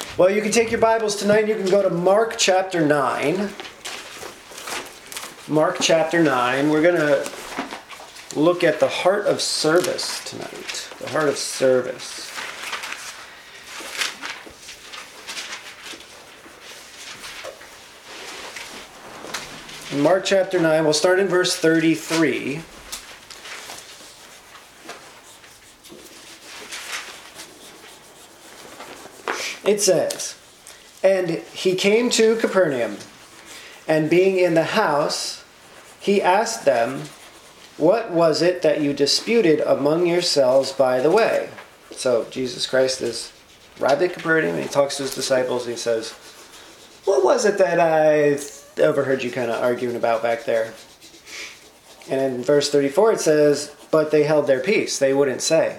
Well, you can take your Bibles tonight and you can go to Mark chapter 9. Mark chapter 9. We're going to look at the heart of service tonight. The heart of service. In Mark chapter 9, we'll start in verse 33. It says, "And he came to Capernaum, and being in the house, he asked them, 'What was it that you disputed among yourselves by the way?'" So Jesus Christ has arrived at Capernaum, and he talks to his disciples, and he says, "What was it that I overheard you kind of arguing about back there?" And in verse 34 it says, "But they held their peace." They wouldn't say.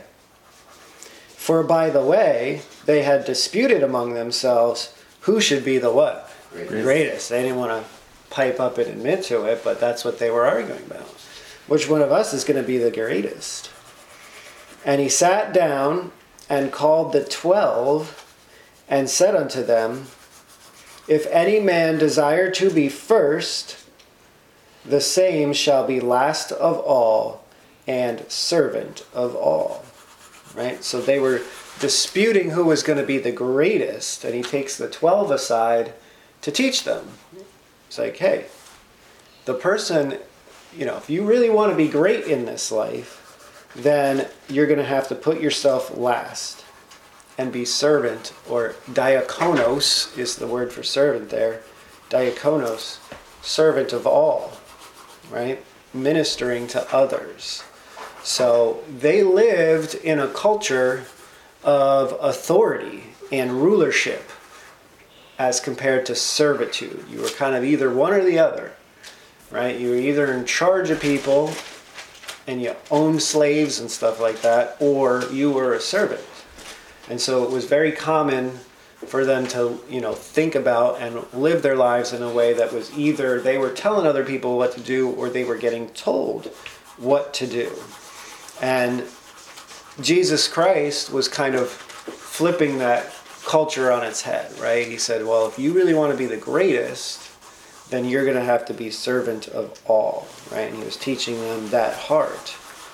"For by the way, they had disputed among themselves who should be the what? Greatest. They didn't want to pipe up and admit to it, but that's what they were arguing about. Which one of us is going to be the greatest? And he sat down and called the 12 and said unto them, "If any man desire to be first, the same shall be last of all and servant of all." Right? So they were disputing who was going to be the greatest, and he takes the 12 aside to teach them. It's like, hey, the person, if you really want to be great in this life, then you're going to have to put yourself last and be servant, or diakonos is the word for servant there. Diakonos, servant of all, right? Ministering to others. So they lived in a culture of authority and rulership as compared to servitude. You were kind of either one or the other, right? You were either in charge of people and you owned slaves and stuff like that, or you were a servant. And so it was very common for them to, think about and live their lives in a way that was either they were telling other people what to do or they were getting told what to do. And Jesus Christ was kind of flipping that culture on its head, right? He said, well, if you really want to be the greatest, then you're going to have to be servant of all, right? And he was teaching them that heart.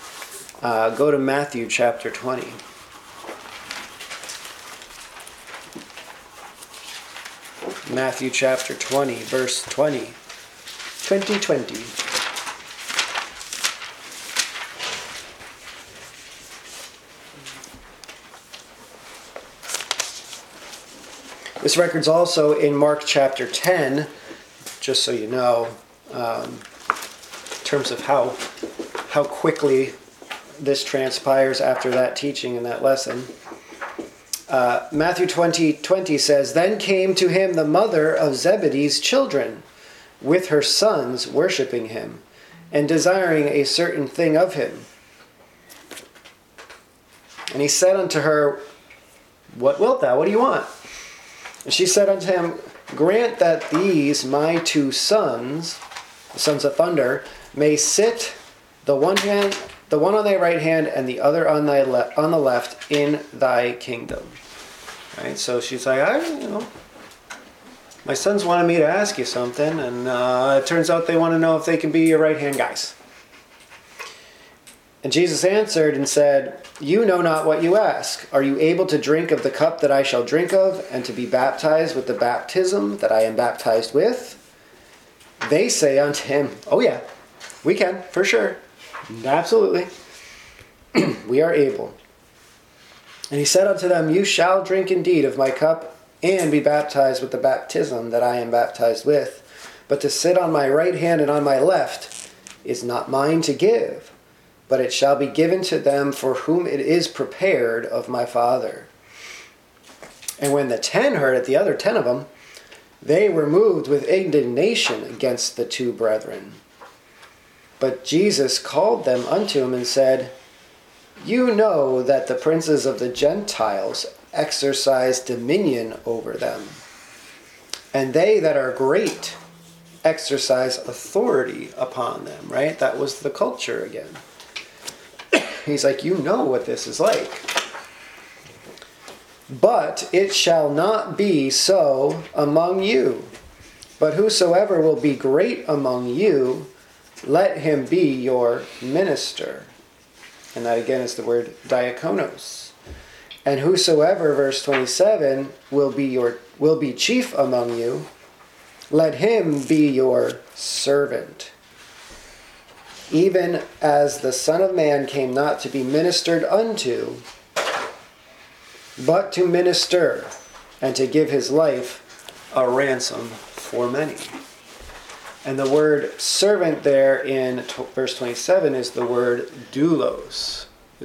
Go to Matthew chapter 20. Matthew chapter 20, verse 20. 20. This record's also in Mark chapter 10, just so you know, in terms of how quickly this transpires after that teaching and that lesson. Matthew 20 says, "Then came to him the mother of Zebedee's children, with her sons worshiping him, and desiring a certain thing of him. And he said unto her, What wilt thou? What do you want? And she said unto him, Grant that these my two sons, the sons of thunder, may sit the one on thy right hand and the other on the left in thy kingdom." Right? So she's like, my sons wanted me to ask you something, and it turns out they want to know if they can be your right hand guys. And Jesus answered and said, "You know not what you ask. Are you able to drink of the cup that I shall drink of, and to be baptized with the baptism that I am baptized with?" They say unto him, "Oh yeah, we can, for sure. Absolutely. We are able." And he said unto them, "You shall drink indeed of my cup, and be baptized with the baptism that I am baptized with. But to sit on my right hand and on my left is not mine to give, but it shall be given to them for whom it is prepared of my Father." And when the 10 heard it, the other 10 of them, they were moved with indignation against the two brethren. But Jesus called them unto him and said, "You know that the princes of the Gentiles exercise dominion over them, and they that are great exercise authority upon them." Right? That was the culture again. He's like, you know what this is like. But it shall not be so among you. But whosoever will be great among you, let him be your minister. And that again is the word diakonos. And whosoever, verse 27, will be chief among you, let him be your servant. Even as the Son of Man came not to be ministered unto, but to minister, and to give his life a ransom for many. And the word servant there in verse 27 is the word doulos.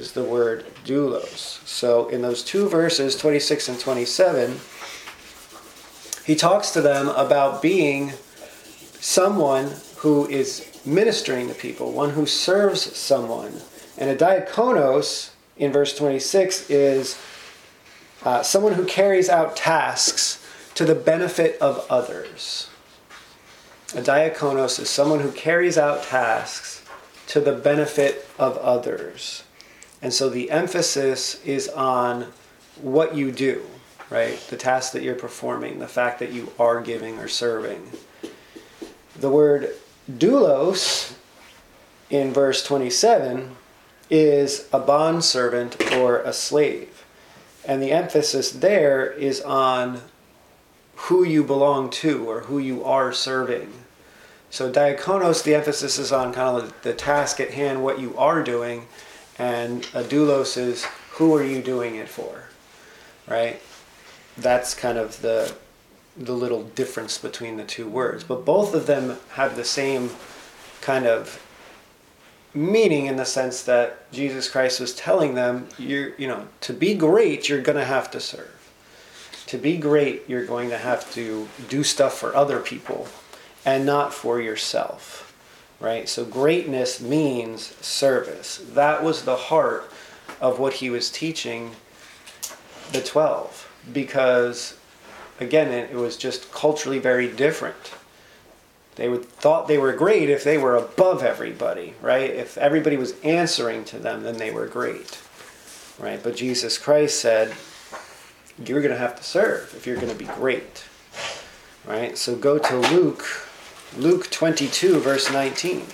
So in those two verses, 26 and 27, he talks to them about being someone who is ministering to people, one who serves someone. And a diakonos, in verse 26, is someone who carries out tasks to the benefit of others. A diakonos is someone who carries out tasks to the benefit of others. And so the emphasis is on what you do, right? The task that you're performing, the fact that you are giving or serving. The word doulos in verse 27 is a bondservant or a slave. And the emphasis there is on who you belong to or who you are serving. So diakonos, the emphasis is on kind of the task at hand, what you are doing, and a doulos is who are you doing it for, right? That's kind of the little difference between the two words. But both of them have the same kind of meaning in the sense that Jesus Christ was telling them, to be great, you're going to have to serve. To be great, you're going to have to do stuff for other people and not for yourself, right? So greatness means service. That was the heart of what he was teaching the 12, because, again, it was just culturally very different. They thought they were great if they were above everybody, right? If everybody was answering to them, then they were great, right? But Jesus Christ said, you're going to have to serve if you're going to be great, right? So go to Luke 22, verse 19.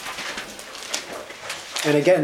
And again,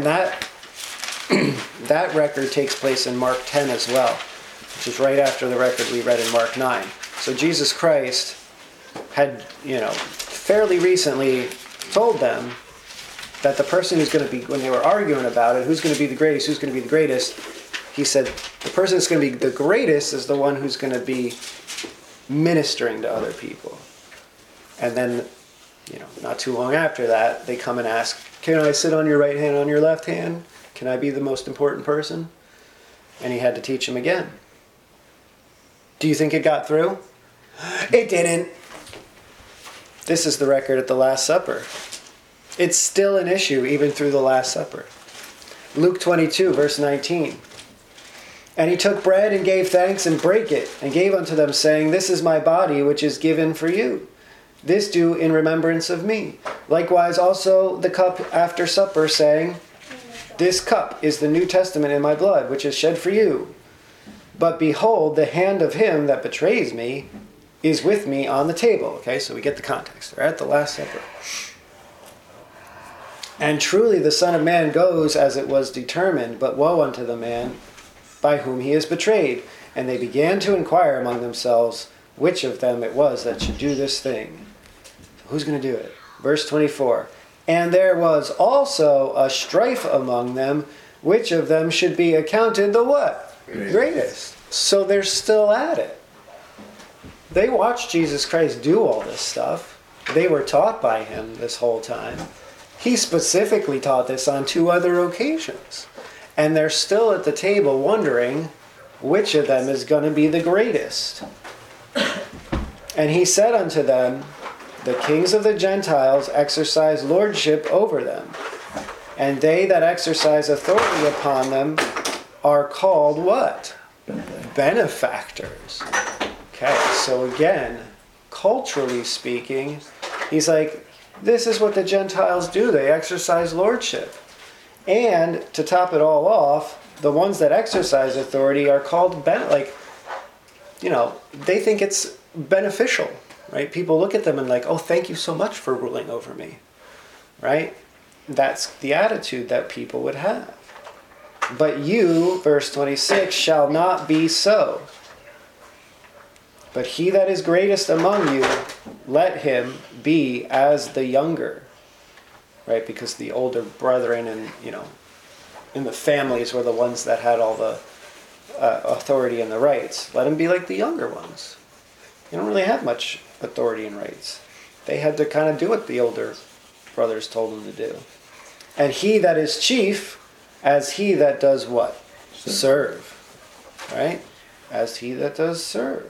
that record takes place in Mark 10 as well, which is right after the record we read in Mark 9. So Jesus Christ had, fairly recently told them that the person who's going to be, when they were arguing about it, who's going to be the greatest, who's going to be the greatest, he said the person that's going to be the greatest is the one who's going to be ministering to other people. And then, not too long after that, they come and ask, can I sit on your right hand, on your left hand? Can I be the most important person? And he had to teach them again. Do you think it got through? It didn't. This is the record at the Last Supper. It's still an issue even through the Last Supper. Luke 22, verse 19. And he took bread and gave thanks and brake it, and gave unto them, saying, this is my body, which is given for you. This do in remembrance of me. Likewise also the cup after supper, saying, this cup is the New Testament in my blood, which is shed for you. But behold, the hand of him that betrays me is with me on the table. Okay, so we get the context. They're at the Last Supper. And truly the Son of Man goes as it was determined, but woe unto the man by whom he is betrayed. And they began to inquire among themselves which of them it was that should do this thing. So who's going to do it? Verse 24. And there was also a strife among them, which of them should be accounted the what? Greatest. So they're still at it. They watched Jesus Christ do all this stuff. They were taught by him this whole time. He specifically taught this on 2 other occasions. And they're still at the table wondering which of them is going to be the greatest. And he said unto them, the kings of the Gentiles exercise lordship over them, and they that exercise authority upon them are called what? Benefactors. Okay, so again, culturally speaking, he's like, this is what the Gentiles do. They exercise lordship. And to top it all off, the ones that exercise authority are called, they think it's beneficial, right? People look at them and like, oh, thank you so much for ruling over me, right? That's the attitude that people would have. But you, verse 26, shall not be so. But he that is greatest among you, let him be as the younger. Right? Because the older brethren and, in the families were the ones that had all the authority and the rights. Let him be like the younger ones. They don't really have much authority and rights. They had to kind of do what the older brothers told them to do. And he that is chief, as he that does what? Serve. Right? As he that does serve.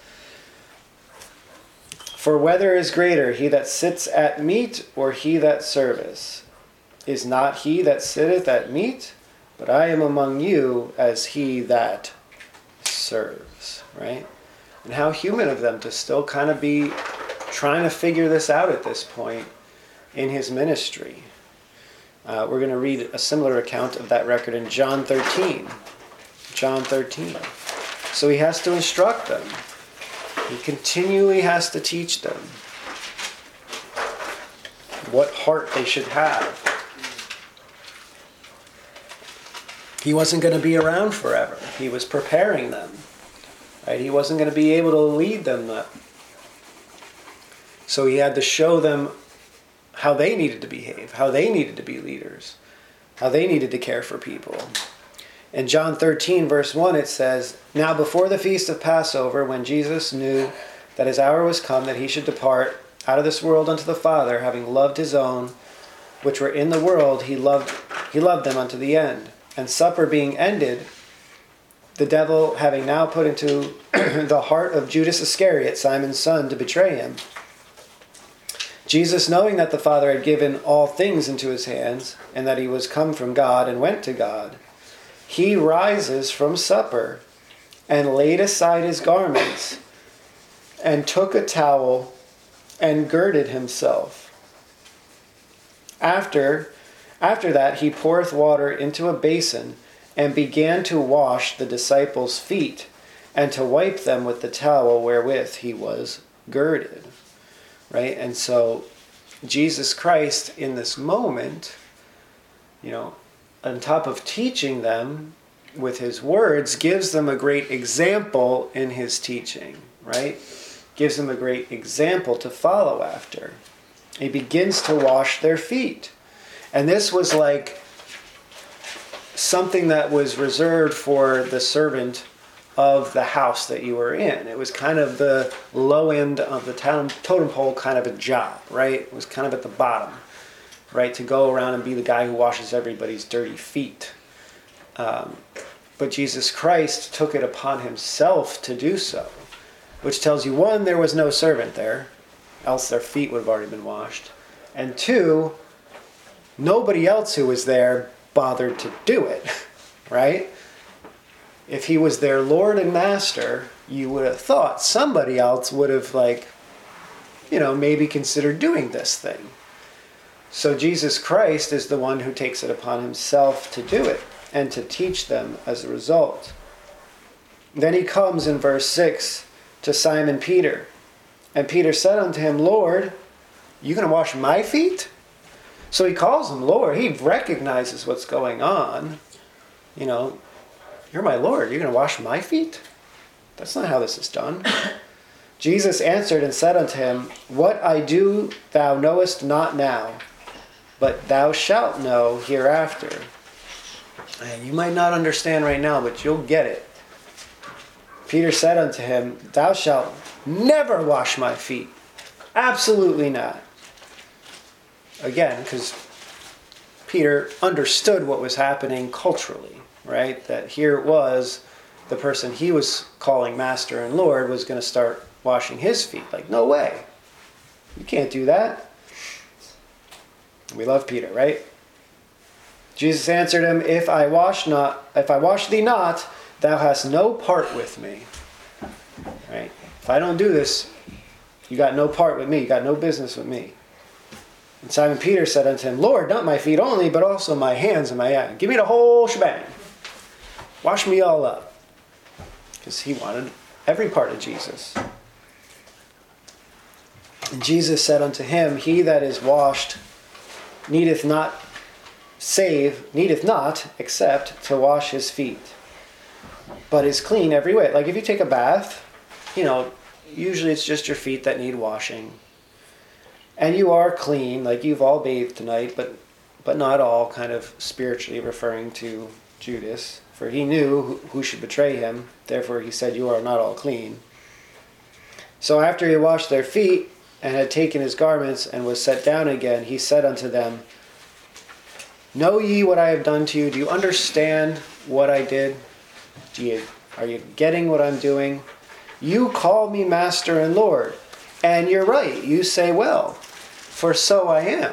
For whether is greater, he that sits at meat, or he that serveth? Is not he that sitteth at meat? But I am among you as he that serves. Right? And how human of them to still kind of be trying to figure this out at this point in his ministry. We're going to read a similar account of that record in John 13. John 13. So he has to instruct them. He continually has to teach them what heart they should have. He wasn't going to be around forever. He was preparing them. Right? He wasn't going to be able to lead them. So he had to show them how they needed to behave, how they needed to be leaders, how they needed to care for people. In John 13, verse 1, it says, Now before the feast of Passover, when Jesus knew that his hour was come, that he should depart out of this world unto the Father, having loved his own, which were in the world, he loved them unto the end. And supper being ended, the devil having now put into the heart of Judas Iscariot, Simon's son, to betray him, Jesus, knowing that the Father had given all things into his hands, and that he was come from God and went to God, he rises from supper and laid aside his garments and took a towel and girded himself. After that he poureth water into a basin and began to wash the disciples' feet and to wipe them with the towel wherewith he was girded. Right? And so Jesus Christ in this moment, on top of teaching them with his words, gives them a great example in his teaching, right? Gives them a great example to follow after. He begins to wash their feet. And this was like something that was reserved for the servant of the house that you were in. It was kind of the low end of the totem pole kind of a job, right? It was kind of at the bottom. Right, to go around and be the guy who washes everybody's dirty feet. But Jesus Christ took it upon himself to do so, which tells you, one, there was no servant there, else their feet would have already been washed. And two, nobody else who was there bothered to do it, right? If he was their Lord and Master, you would have thought somebody else would have, maybe considered doing this thing. So Jesus Christ is the one who takes it upon himself to do it and to teach them as a result. Then he comes in verse 6 to Simon Peter. And Peter said unto him, Lord, you going to wash my feet? So he calls him Lord. He recognizes what's going on. You're my Lord. You're going to wash my feet? That's not how this is done. Jesus answered and said unto him, What I do thou knowest not now, but thou shalt know hereafter. And you might not understand right now, but you'll get it. Peter said unto him, Thou shalt never wash my feet. Absolutely not. Again, because Peter understood what was happening culturally, right? That here it was, the person he was calling Master and Lord was going to start washing his feet. Like, no way. You can't do that. We love Peter, right? Jesus answered him, If I wash thee not, thou hast no part with me. Right? If I don't do this, you got no part with me. You got no business with me. And Simon Peter said unto him, Lord, not my feet only, but also my hands and my eye. Give me the whole shebang. Wash me all up. Because he wanted every part of Jesus. And Jesus said unto him, he that is washed needeth not except to wash his feet, but is clean every way. Like if you take a bath, usually it's just your feet that need washing. And you are clean, like you've all bathed tonight, but not all, kind of spiritually referring to Judas. For he knew who should betray him, therefore he said, you are not all clean. So after he washed their feet, and had taken his garments, and was set down again, he said unto them, know ye what I have done to you? Do you understand what I did? Are you getting what I'm doing? You call me Master and Lord, and you're right, you say well, for so I am.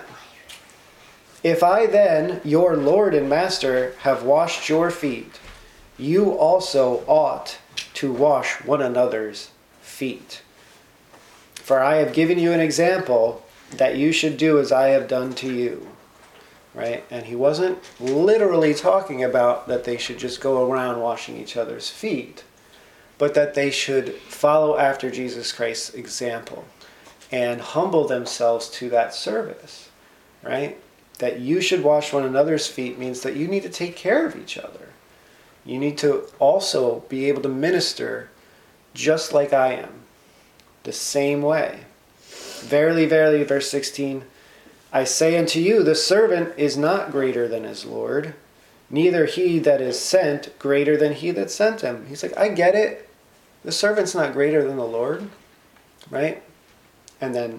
If I then, your Lord and Master, have washed your feet, you also ought to wash one another's feet. For I have given you an example that you should do as I have done to you. Right? And he wasn't literally talking about that they should just go around washing each other's feet, but that they should follow after Jesus Christ's example and humble themselves to that service. Right? That you should wash one another's feet means that you need to take care of each other. You need to also be able to minister just like I am. The same way. Verily, verily, verse 16, I say unto you, the servant is not greater than his Lord, neither he that is sent greater than he that sent him. He's like, I get it. The servant's not greater than the Lord, right? And then,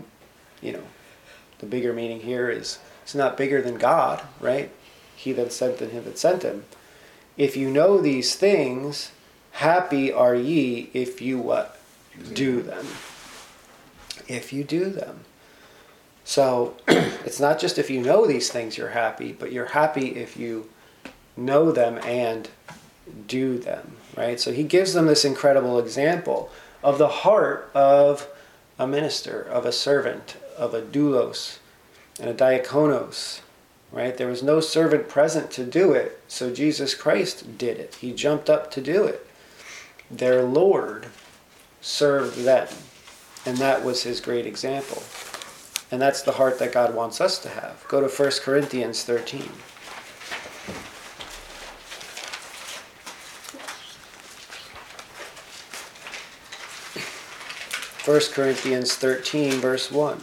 the bigger meaning here is, it's not bigger than God, right? He that sent and him that sent him. If you know these things, happy are ye if you what? Do them. If you do them. So it's not just if you know these things you're happy, but you're happy if you know them and do them, right? So he gives them this incredible example of the heart of a minister, of a servant, of a doulos and a diakonos, right? There was no servant present to do it, so Jesus Christ did it. He jumped up to do it. Their Lord served them. And that was his great example. And that's the heart that God wants us to have. Go to 1 Corinthians 13. 1 Corinthians 13, verse 1.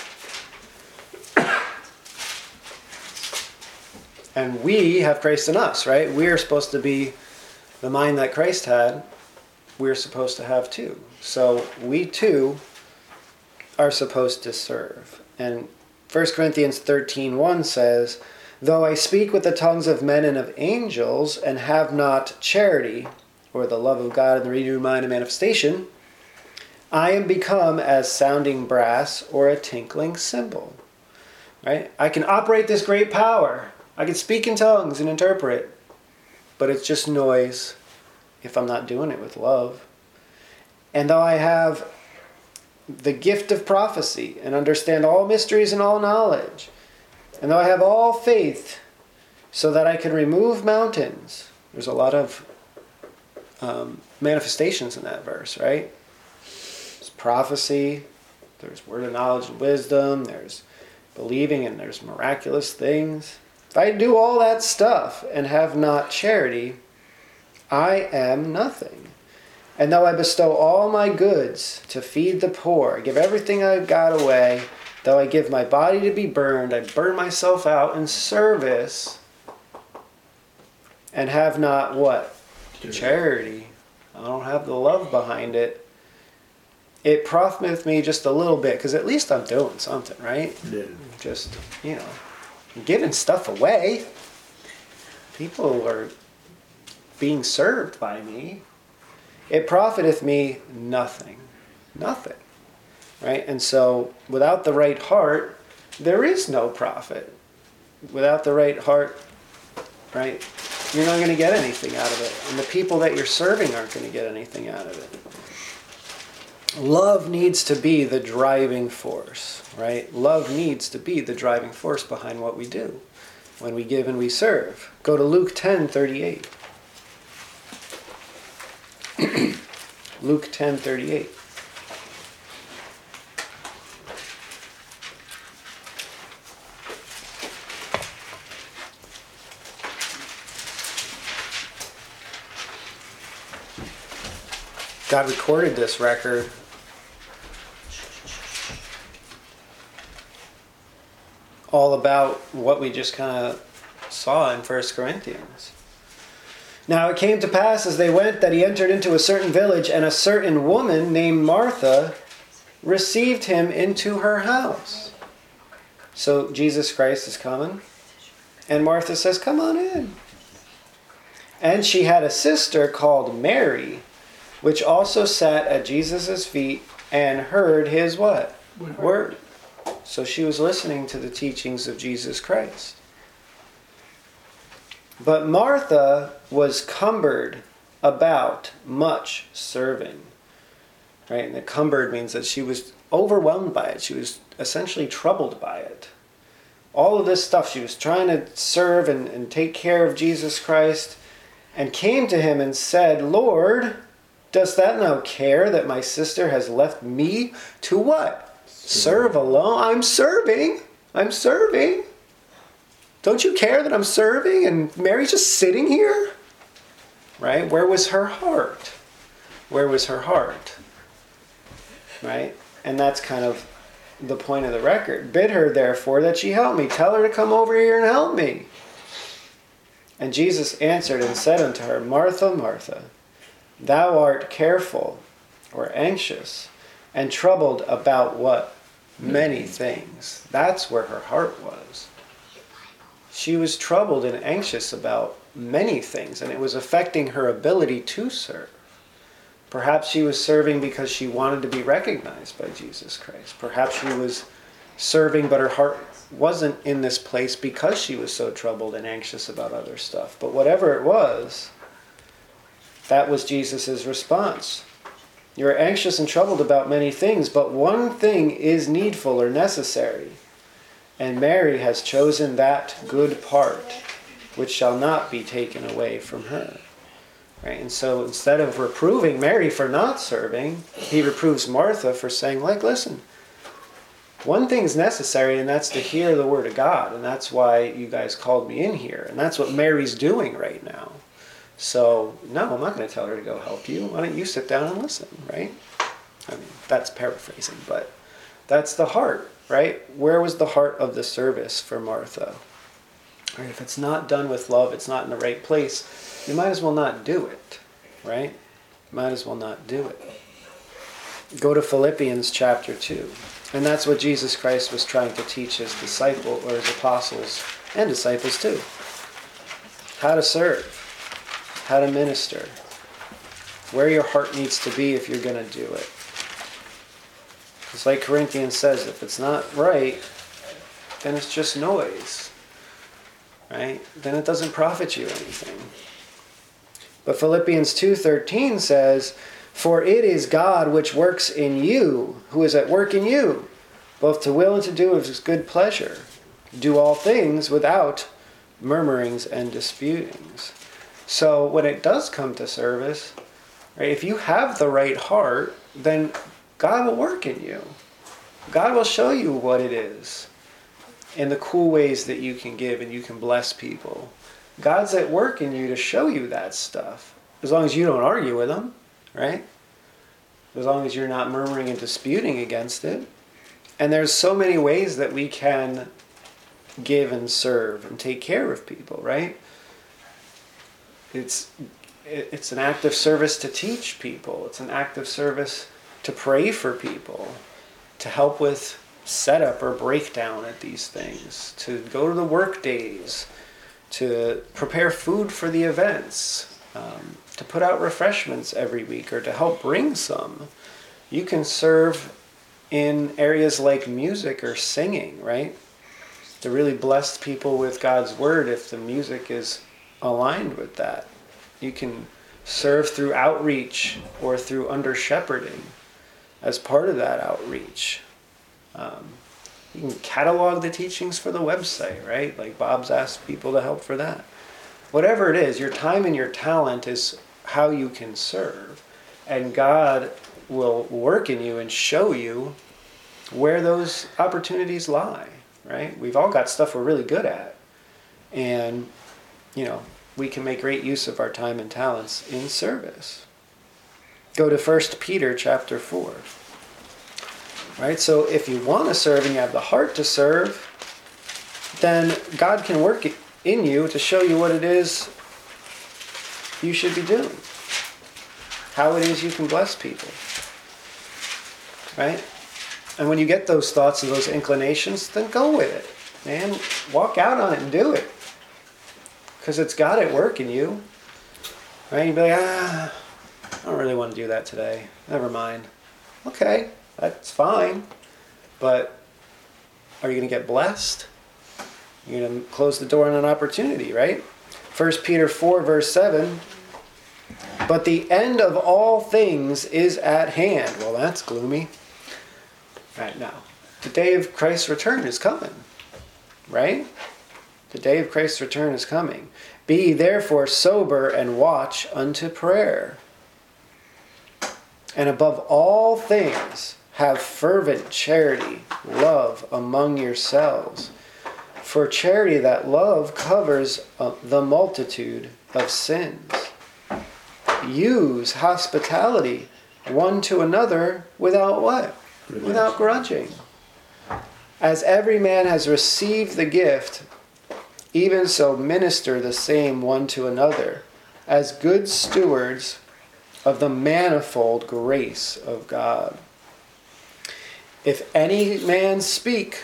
And we have Christ in us, right? We are supposed to be the mind that Christ had. We're supposed to have too. So we too are supposed to serve. And 1 Corinthians 13:1 says, though I speak with the tongues of men and of angels and have not charity, or the love of God and the renewed mind and manifestation, I am become as sounding brass or a tinkling cymbal. Right? I can operate this great power. I can speak in tongues and interpret. But it's just noise if I'm not doing it with love. And though I have the gift of prophecy and understand all mysteries and all knowledge, and though I have all faith so that I can remove mountains, there's a lot of manifestations in that verse, right? There's prophecy, there's word of knowledge and wisdom, there's believing, and there's miraculous things. If I do all that stuff and have not charity, I am nothing. And though I bestow all my goods to feed the poor, I give everything I've got away, though I give my body to be burned, I burn myself out in service, and have not what? Charity. I don't have the love behind it. It profiteth me just a little bit, because at least I'm doing something, right? Yeah. Just, giving stuff away. People are being served by me. It profiteth me nothing. Nothing. Right? And so, without the right heart, there is no profit. Without the right heart, right, you're not going to get anything out of it. And the people that you're serving aren't going to get anything out of it. Love needs to be the driving force, right? Love needs to be the driving force behind what we do when we give and we serve. Go to Luke 10:38. Luke 10:38. God recorded this record all about what we just kind of saw in 1 Corinthians. Now it came to pass as they went that he entered into a certain village, and a certain woman named Martha received him into her house. So Jesus Christ is coming, and Martha says, "Come on in." And she had a sister called Mary, which also sat at Jesus' feet and heard his what? Word. So she was listening to the teachings of Jesus Christ. But Martha was cumbered about much serving. Right? And the cumbered means that she was overwhelmed by it. She was essentially troubled by it. All of this stuff, she was trying to serve and take care of Jesus Christ, and came to him and said, "Lord, dost thou now care that my sister has left me to what? Serve alone? I'm serving. Don't you care that I'm serving? And Mary's just sitting here?" Right? Where was her heart? Where was her heart? Right? And that's kind of the point of the record. "Bid her, therefore, that she help me. Tell her to come over here and help me." And Jesus answered and said unto her, "Martha, Martha, thou art careful," or anxious, "and troubled about" what? Many things. That's where her heart was. She was troubled and anxious about many things, and it was affecting her ability to serve. Perhaps she was serving because she wanted to be recognized by Jesus Christ. Perhaps she was serving, but her heart wasn't in this place because she was so troubled and anxious about other stuff. But whatever it was, that was Jesus' response. "You're anxious and troubled about many things, but one thing is needful or necessary. And Mary has chosen that good part, which shall not be taken away from her." Right? And so instead of reproving Mary for not serving, he reproves Martha for saying, listen, one thing's necessary, and that's to hear the word of God. And that's why you guys called me in here. And that's what Mary's doing right now. So, no, I'm not going to tell her to go help you. Why don't you sit down and listen, right? I mean, that's paraphrasing, but that's the heart, right? Where was the heart of the service for Martha? Right? If it's not done with love, it's not in the right place, you might as well not do it, right? Might as well not do it. Go to Philippians chapter 2. And that's what Jesus Christ was trying to teach his disciples, or his apostles and disciples too. How to serve. How to minister. Where your heart needs to be if you're going to do it. It's like Corinthians says, if it's not right, then it's just noise. Right? Then it doesn't profit you anything. But Philippians 2:13 says, "For it is God which works in you, who is at work in you, both to will and to do of his good pleasure. Do all things without murmurings and disputings." So when it does come to service, right, if you have the right heart, then God will work in you. God will show you what it is and the cool ways that you can give and you can bless people. God's at work in you to show you that stuff. As long as you don't argue with him, right? As long as you're not murmuring and disputing against it. And there's so many ways that we can give and serve and take care of people, right? It's an act of service to teach people. It's an act of service to pray for people, to help with setup or breakdown at these things, to go to the work days, to prepare food for the events, to put out refreshments every week, or to help bring some. You can serve in areas like music or singing, right? To really bless people with God's word if the music is aligned with that. You can serve through outreach or through under shepherding as part of that outreach. You can catalog the teachings for the website, right? Like Bob's asked people to help for that. Whatever it is, your time and your talent is how you can serve. And God will work in you and show you where those opportunities lie, right? We've all got stuff we're really good at. And, we can make great use of our time and talents in service. Go to 1 Peter chapter 4. Right? So if you want to serve and you have the heart to serve, then God can work in you to show you what it is you should be doing. How it is you can bless people. Right? And when you get those thoughts and those inclinations, then go with it. Man, walk out on it and do it. Because it's God at work in you. Right? You'd be like, I don't really want to do that today. Never mind. Okay, that's fine. But are you going to get blessed? You're going to close the door on an opportunity, right? 1 Peter 4 verse 7. But the end of all things is at hand. Well, that's gloomy. Right now, the day of Christ's return is coming. Right? The day of Christ's return is coming. Be ye therefore sober and watch unto prayer. And above all things, have fervent charity, love among yourselves. For charity, that love, covers the multitude of sins. Use hospitality one to another without what? Without grudging. As every man has received the gift, even so minister the same one to another, as good stewards of the manifold grace of God. If any man speak,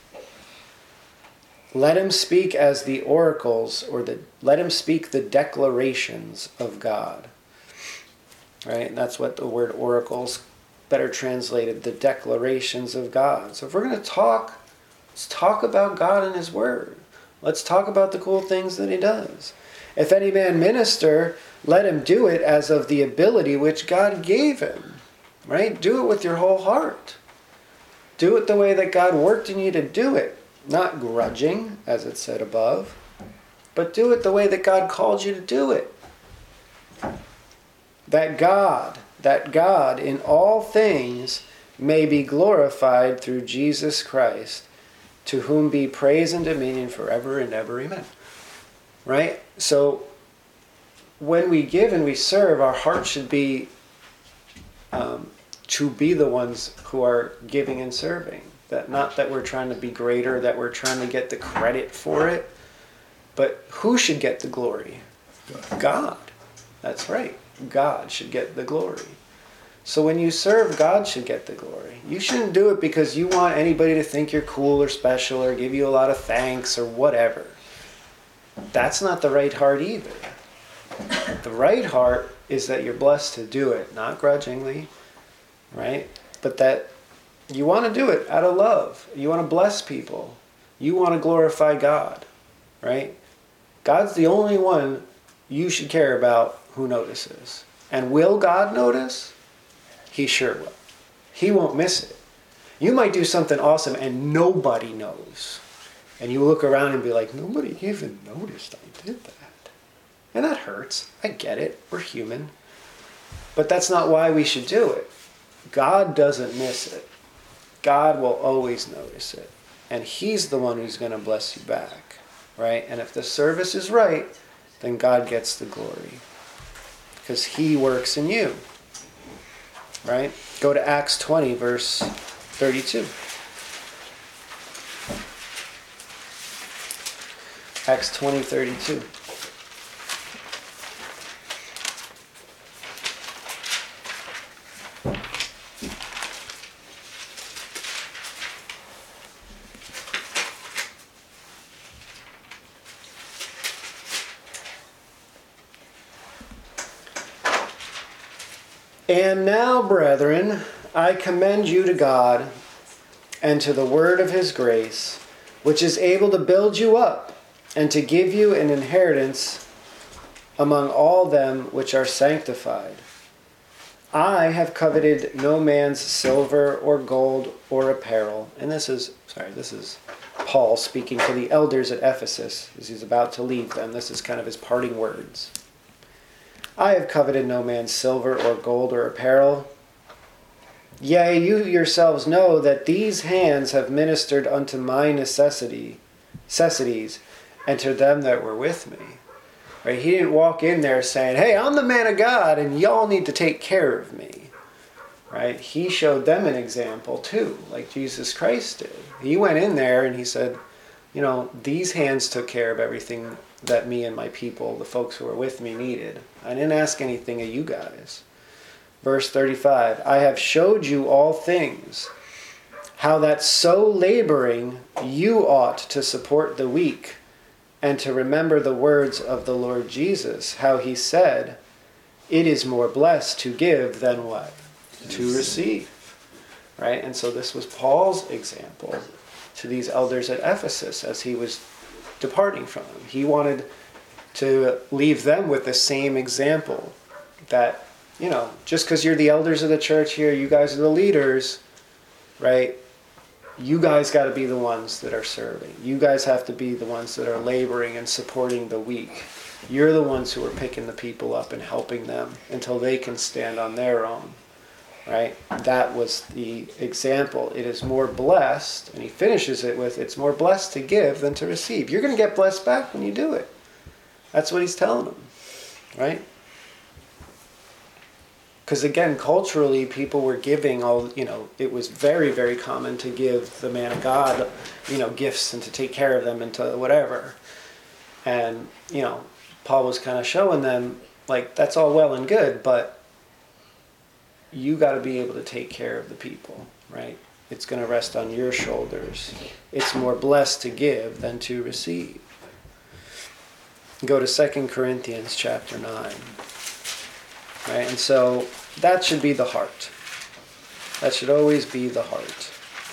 let him speak as the oracles, or let him speak the declarations of God. Right? And that's what the word oracles better translated, the declarations of God. So if we're going to talk, let's talk about God and His Word. Let's talk about the cool things that He does. If any man minister, let him do it as of the ability which God gave him. Right? Do it with your whole heart. Do it the way that God worked in you to do it. Not grudging, as it said above, but do it the way that God called you to do it. That God in all things may be glorified through Jesus Christ, to whom be praise and dominion forever and ever. Amen. Right? So, when we give and we serve, our heart should be to be the ones who are giving and serving. That not that we're trying to be greater, that we're trying to get the credit for it, but who should get the glory? God. That's right. God should get the glory. So when you serve, God should get the glory. You shouldn't do it because you want anybody to think you're cool or special or give you a lot of thanks or whatever. That's not the right heart either. The right heart is that you're blessed to do it, not grudgingly, right? But that you want to do it out of love. You want to bless people. You want to glorify God, right? God's the only one you should care about who notices. And will God notice? He sure will. He won't miss it. You might do something awesome and nobody knows. And you look around and be like, nobody even noticed I did that. And that hurts. I get it. We're human. But that's not why we should do it. God doesn't miss it. God will always notice it. And He's the one who's going to bless you back. Right? And if the service is right, then God gets the glory. Because He works in you. Right? Go to Acts 20, verse 32. Acts 20, 32. And now, brethren, I commend you to God and to the word of His grace, which is able to build you up and to give you an inheritance among all them which are sanctified. I have coveted no man's silver or gold or apparel. And this is Paul speaking to the elders at Ephesus as he's about to leave them. This is kind of his parting words. I have coveted no man's silver or gold or apparel. Yea, you yourselves know that these hands have ministered unto my necessities, and to them that were with me. Right? He didn't walk in there saying, hey, I'm the man of God, and y'all need to take care of me. Right? He showed them an example too, like Jesus Christ did. He went in there and he said, these hands took care of everything that me and my people, the folks who were with me, needed. I didn't ask anything of you guys. Verse 35, I have showed you all things, how that so laboring you ought to support the weak, and to remember the words of the Lord Jesus, how he said, it is more blessed to give than what? To receive. Right? And so this was Paul's example to these elders at Ephesus as he was departing from them. He wanted to leave them with the same example that, just because you're the elders of the church here, you guys are the leaders, right? You guys got to be the ones that are serving. You guys have to be the ones that are laboring and supporting the weak. You're the ones who are picking the people up and helping them until they can stand on their own. Right? That was the example. It is more blessed, and he finishes it with, it's more blessed to give than to receive. You're going to get blessed back when you do it. That's what he's telling them. Right? Because again, culturally, people were giving it was very, very common to give the man of God, gifts and to take care of them and to whatever. And, Paul was kind of showing them, like, that's all well and good, but you got to be able to take care of the people, right? It's going to rest on your shoulders. It's more blessed to give than to receive. Go to 2 Corinthians chapter 9. Right? And so that should be the heart. That should always be the heart.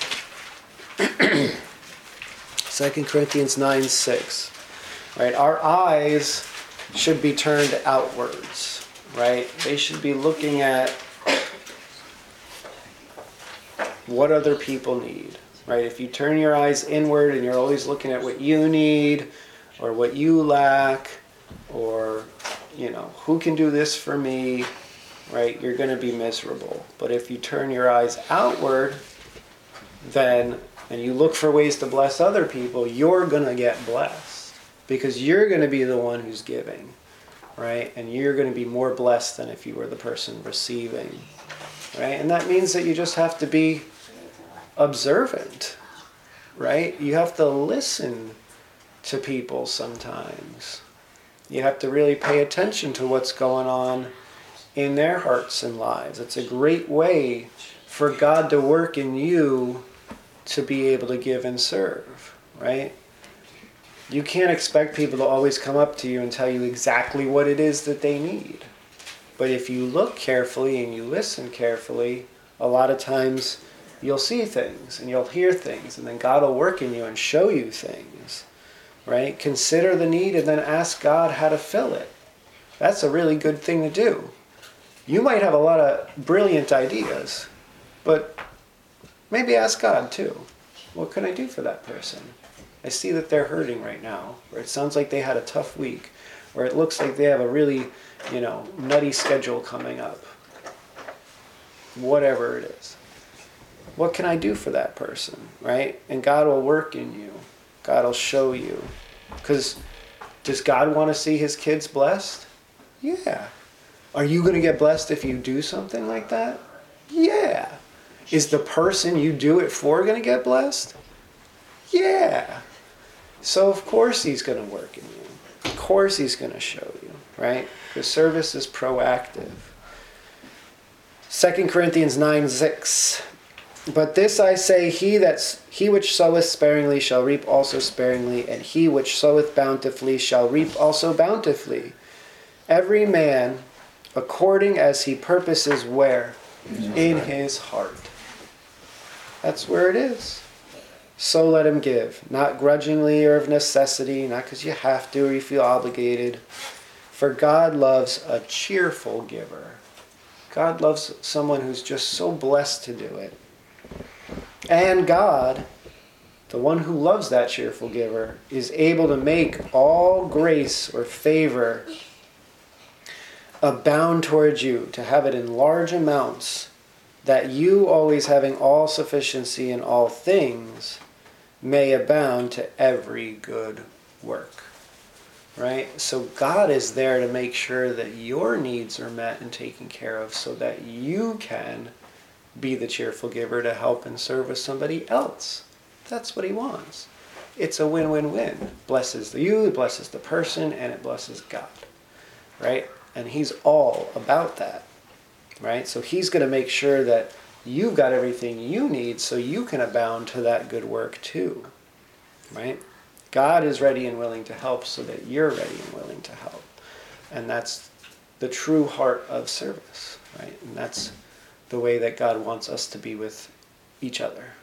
2 Corinthians 9:6. Right? Our eyes should be turned outwards. Right? They should be looking at what other people need, right? If you turn your eyes inward and you're always looking at what you need or what you lack or, who can do this for me, right? You're going to be miserable. But if you turn your eyes outward, and you look for ways to bless other people, you're going to get blessed because you're going to be the one who's giving, right? And you're going to be more blessed than if you were the person receiving, right? And that means that you just have to be observant, right? You have to listen to people sometimes. You have to really pay attention to what's going on in their hearts and lives. It's a great way for God to work in you to be able to give and serve, right? You can't expect people to always come up to you and tell you exactly what it is that they need. But if you look carefully and you listen carefully, a lot of times you'll see things and you'll hear things, and then God will work in you and show you things, right? Consider the need and then ask God how to fill it. That's a really good thing to do. You might have a lot of brilliant ideas, but maybe ask God too. What can I do for that person? I see that they're hurting right now, or it sounds like they had a tough week, or it looks like they have a really, nutty schedule coming up. Whatever it is. What can I do for that person, right? And God will work in you. God will show you. Because does God want to see his kids blessed? Yeah. Are you going to get blessed if you do something like that? Yeah. Is the person you do it for going to get blessed? Yeah. So of course he's going to work in you. Of course he's going to show you, right? Because service is proactive. 2 Corinthians 9:6. But this I say, he which soweth sparingly shall reap also sparingly, and he which soweth bountifully shall reap also bountifully. Every man according as he purposes where? In his heart. That's where it is. So let him give, not grudgingly or of necessity, not because you have to or you feel obligated. For God loves a cheerful giver. God loves someone who's just so blessed to do it. And God, the one who loves that cheerful giver, is able to make all grace or favor abound towards you, to have it in large amounts, that you, always having all sufficiency in all things, may abound to every good work. Right? So God is there to make sure that your needs are met and taken care of so that you can be the cheerful giver to help and service somebody else. That's what he wants. It's a win-win-win. Blesses you, it blesses the person, and it blesses God. Right? And he's all about that. Right? So he's going to make sure that you've got everything you need so you can abound to that good work too. Right? God is ready and willing to help so that you're ready and willing to help. And that's the true heart of service. Right? And that's the way that God wants us to be with each other.